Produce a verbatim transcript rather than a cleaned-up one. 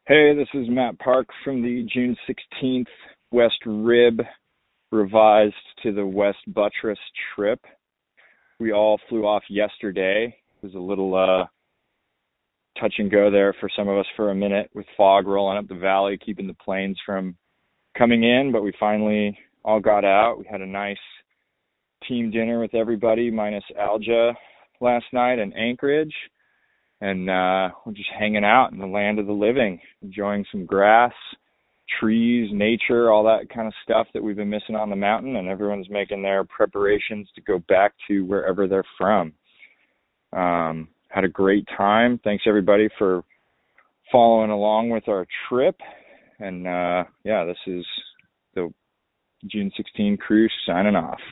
Hey, this is Matt Park from the June sixteenth West Rib revised to the West Buttress trip. We all flew off yesterday. It was a little uh, touch and go there for some of us for a minute with fog rolling up the valley, keeping the planes from coming in, but we finally all got out. We had a nice team dinner with everybody minus Alja last night in Anchorage. And uh, we're just hanging out in the land of the living, enjoying some grass, trees, nature, all that kind of stuff that we've been missing on the mountain. And everyone's making their preparations to go back to wherever they're from. Um, had a great time. Thanks, everybody, for following along with our trip. And, uh, yeah, this is the June sixteenth cruise signing off.